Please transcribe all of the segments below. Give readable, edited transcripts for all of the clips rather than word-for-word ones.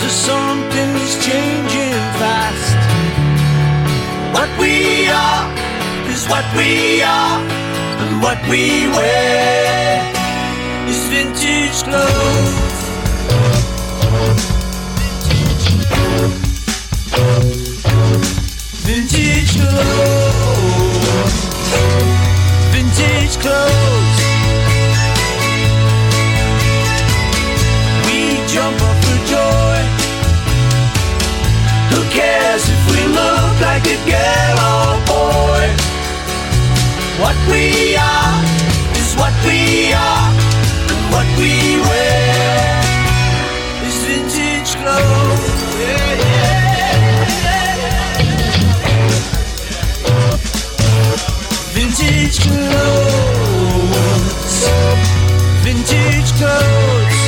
to something that's changing fast. What we are is what we are, and what we wear is vintage clothes. Vintage clothes. Vintage clothes. We jump up for joy. Who cares if we look like a girl or boy? What we are is what we are, and what we wear is vintage clothes. Yeah, yeah. Vintage clothes. Vintage clothes.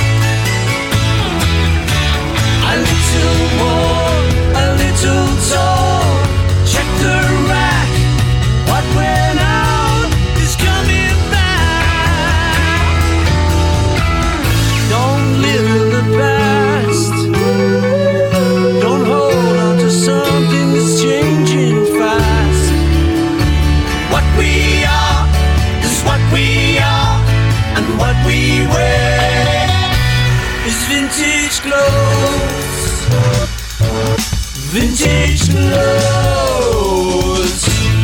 A little more, a little tall. Check the rack. What went out is coming back. Don't live in the past. Don't hold on to something that's changing fast. What we are is what we are, and what we wear is vintage clothes. Vintage clothes.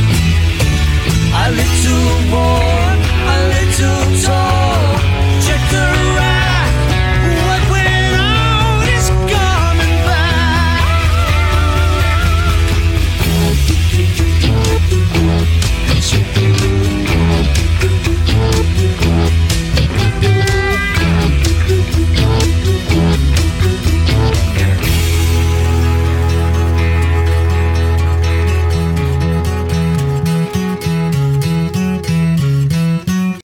A little more, a little tall. Check the rack. What went out is coming back.